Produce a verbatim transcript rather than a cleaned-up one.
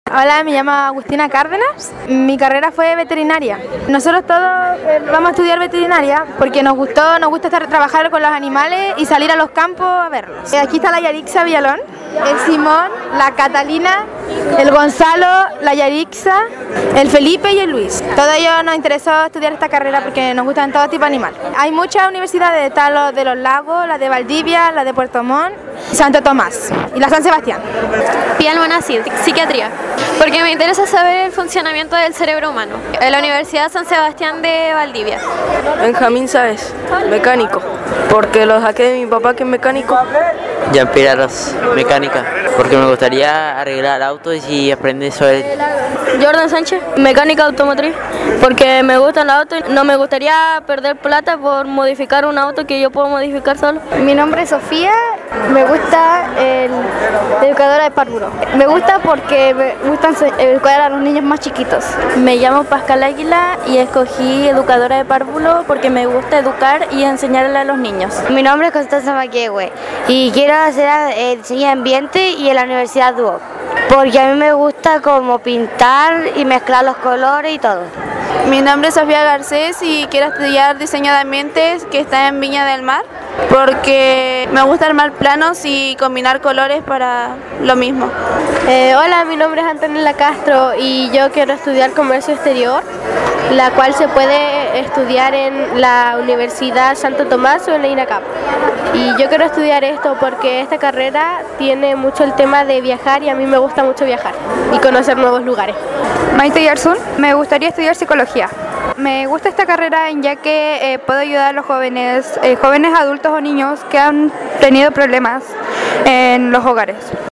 Hola, me llamo Agustina Cárdenas. Mi carrera fue veterinaria. Nosotros todos eh, vamos a estudiar veterinaria porque nos gustó, nos gusta estar, trabajar con los animales y salir a los campos a verlos. Eh, aquí está la Yarixa Villalón, el Simón, la Catalina, el Gonzalo, la Yarixa, el Felipe y el Luis. Todo ello nos interesó estudiar esta carrera porque nos gustan todo tipo de animales. Hay muchas universidades, está la de Los Lagos, la de Valdivia, la de Puerto Montt, Santo Tomás y la San Sebastián. Pía Almonacid, psiquiatría, porque me interesa saber el funcionamiento del cerebro humano. En la Universidad San Sebastián de Valdivia. Benjamín Sáez, mecánico, porque lo saqué de mi papá que es mecánico. Jean-Pierre Arroz, mecánica, porque me gustaría arreglar autos y aprender sobre... Jordan Sánchez, mecánica automotriz, porque me gustan los autos y no me gustaría perder plata por modificar un auto que yo puedo modificar solo. Mi nombre es Sofía, me gusta el educadora de párvulo. Me gusta porque me gusta educar a los niños más chiquitos. Me llamo Pascal Águila y escogí educadora de párvulo porque me gusta educar y enseñarle a los niños. Mi nombre es Constanza Maquehue y quiero hacer eh, diseño de ambiente y en la Universidad D U O C, porque a mí me gusta como pintar y mezclar los colores y todo. Mi nombre es Sofía Garcés y quiero estudiar diseño de ambientes, que está en Viña del Mar, porque me gusta armar planos y combinar colores para lo mismo. Eh, hola, mi nombre es Antonella Castro y yo quiero estudiar comercio exterior, la cual se puede estudiar en la Universidad Santo Tomás o en la INACAP. Y yo quiero estudiar esto porque esta carrera tiene mucho el tema de viajar y a mí me gusta mucho viajar y conocer nuevos lugares. Maite Yarzún, me gustaría estudiar psicología. Me gusta esta carrera ya que eh, puedo ayudar a los jóvenes, eh, jóvenes adultos o niños que han tenido problemas en los hogares.